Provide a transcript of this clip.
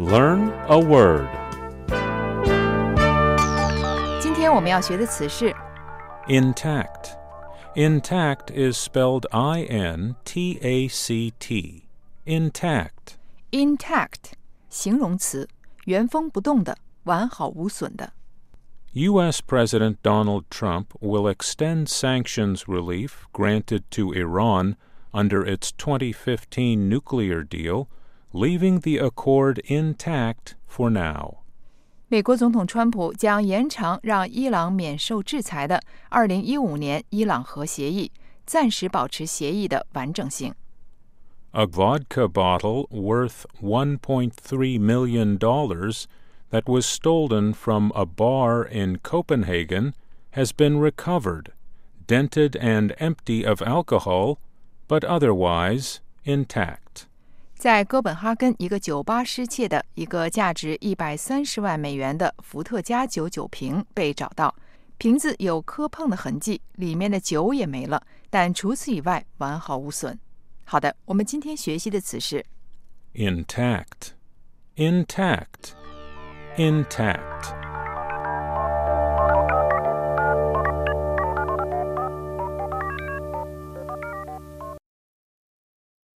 Learn a word. 今天我们要学的词是 Intact. Intact is spelled I-N-T-A-C-T. Intact. intact 形容词，原封不动的，完好无损的。 U.S. President Donald Trump will extend sanctions relief granted to Iran under its 2015 nuclear deal, leaving the accord intact for now. 美国总统川普将延长让伊朗免受制裁的2015年伊朗核协议，暂时保持协议的完整性。 A vodka bottle worth $1.3 million that was stolen from a bar in Copenhagen has been recovered, dented and empty of alcohol, but otherwise intact. 在哥本哈根一个酒吧失窃的一个价值130万美元的伏特加酒酒瓶被找到，瓶子有磕碰的痕迹，里面的酒也没了，但除此以外完好无损。好的，我们今天学习的词是 Intact. Intact. Intact.